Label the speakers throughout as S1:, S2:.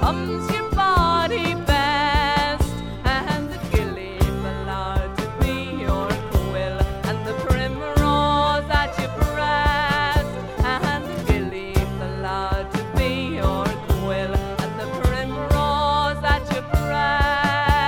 S1: becomes your body best, and the gilly flower to be your quill, and the primrose at your breast, and the gilly flower to be your quill, and the primrose at your breast.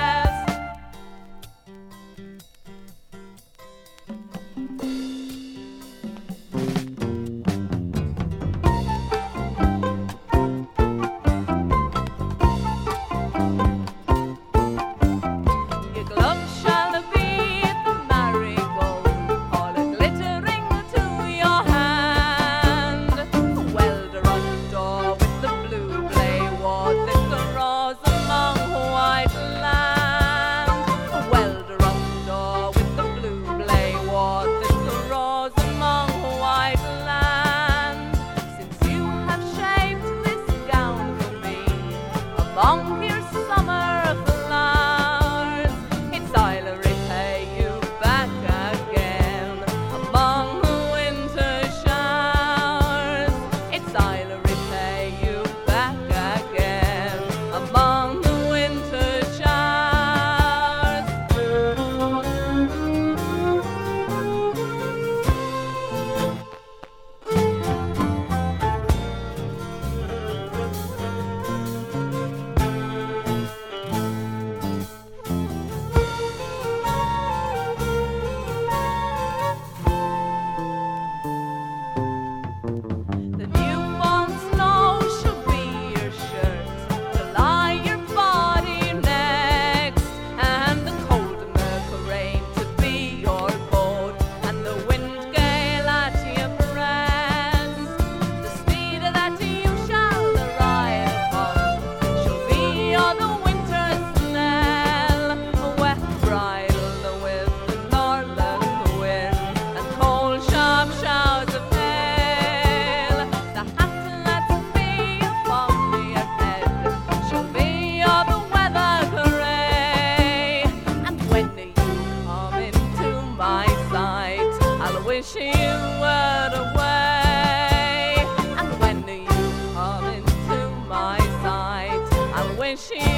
S1: Your gloves shall be the marigold, all glittering to your hand. Well, the run door with the blue blay ward that the rose among white land. Well, the run door with the blue blay ward that the rose among white land. Since you have shaped this gown for me among your summer flowers, it's I'll repay you back again among the winter showers. It's I'll repay you back again among the winter showers. The newborn snow shall be your shirt to lie your body next, and the cold Merc rain to be your boat, and the wind gale at your breast. The steed that you shall ride upon shall be the winter's knell, wet bridle with the northern wind, and cold sharp showers of hail. The hat that's be upon your head shall be the weather grey, and when you come into my sight, I'll wish you were away. And when you come into my sight, I'll wish you